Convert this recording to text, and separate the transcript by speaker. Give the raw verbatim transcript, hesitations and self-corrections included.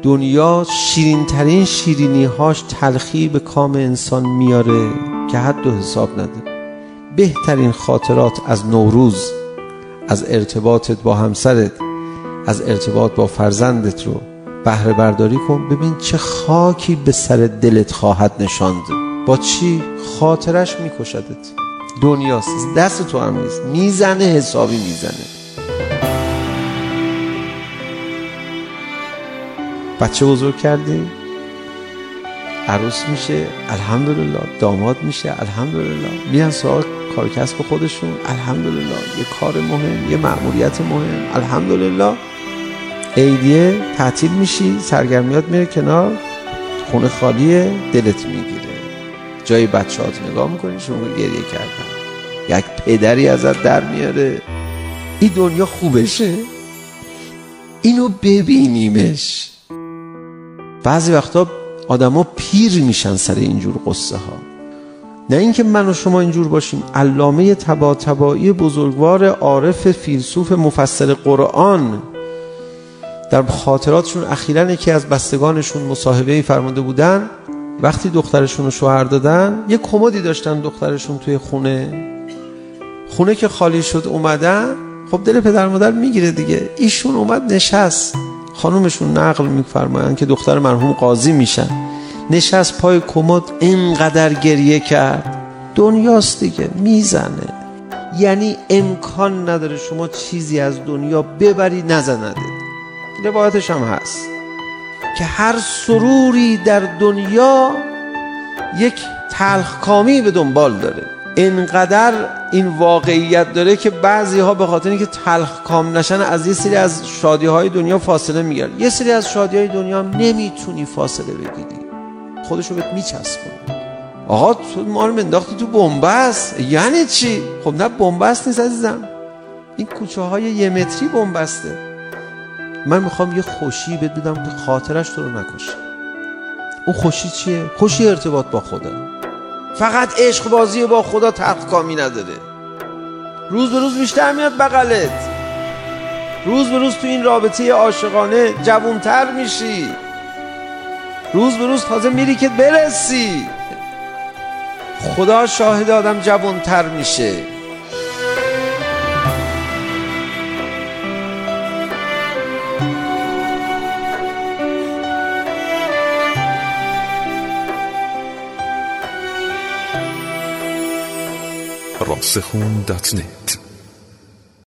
Speaker 1: دنیا شیرین ترین شیرینی هاش تلخی به کام انسان میاره که حد و حساب نداره. بهترین خاطرات از نوروز، از ارتباطت با همسرت، از ارتباط با فرزندت رو بهره برداری کن. ببین چه خاکی به سر دلت خواهد نشاند. با چی؟ خاطرش میکشدت. دنیاست، دست تو هم نیست، میزنه، حسابی میزنه. بچه بزرگ کردی، عروس میشه الحمدلله، داماد میشه الحمدلله، میان سراغ کار کسب خودشون الحمدلله، یه کار مهم، یه مأموریت مهم الحمدلله. عیدیه تعطیل میشی، سرگرمیات میره کنار، خونه خالیه، دلت میگیره، جای بچه‌هات نگاه میکنی شروع گریه کردن، یک پدری ازت در میاره. این دنیا خوبشه، اینو ببینیمش. بعضی وقتا آدما پیر میشن سر اینجور قصه ها. نه اینکه من و شما اینجور باشیم. علامه طباطبایی بزرگوار عارف فیلسوف مفسر قرآن در خاطراتشون اخیراً یکی از بستگانشون مصاحبه‌ای فرموده بودن وقتی دخترشون رو شوهر دادن یه کمدی داشتن دخترشون توی خونه خونه که خالی شد اومدن، خب دل پدر مادر میگیره دیگه. ایشون اومد نشست، خانومشون نقل میفرمایند که دختر مرحوم قاضی میشن، نشست پای کمد اینقدر گریه کرد. دنیاست دیگه، میزنه. یعنی امکان نداره شما چیزی از دنیا ببری نزنده. روایتش هم هست که هر سروری در دنیا یک تلخکامی به دنبال داره. اینقدر این واقعیت داره که بعضی ها به خاطر اینکه تلخکام نشن از یه سری از شادی های دنیا فاصله میگیرن. یه سری از شادی های دنیا هم نمیتونی فاصله بگیری، خودشو بهت میچسبونه. آقا تو ما رو انداختی تو بنبست، یعنی چی؟ خب نه بنبست نیست عزیزم، این کوچه های یه متری بنبسته. من میخوام یه خوشی بهت بدم که خاطرش تو رو نکشه. اون خوشی چیه؟ خوشی ارتباط با خدا. فقط عشق بازی با خدا تلخکامی نداره. روز به روز بیشتر میاد بغلت، روز به روز تو این رابطه عاشقانه جوانتر میشی، روز به روز تازه میری که برسی. خدا شاهد آدم جوانتر میشه.
Speaker 2: راسخون دات نت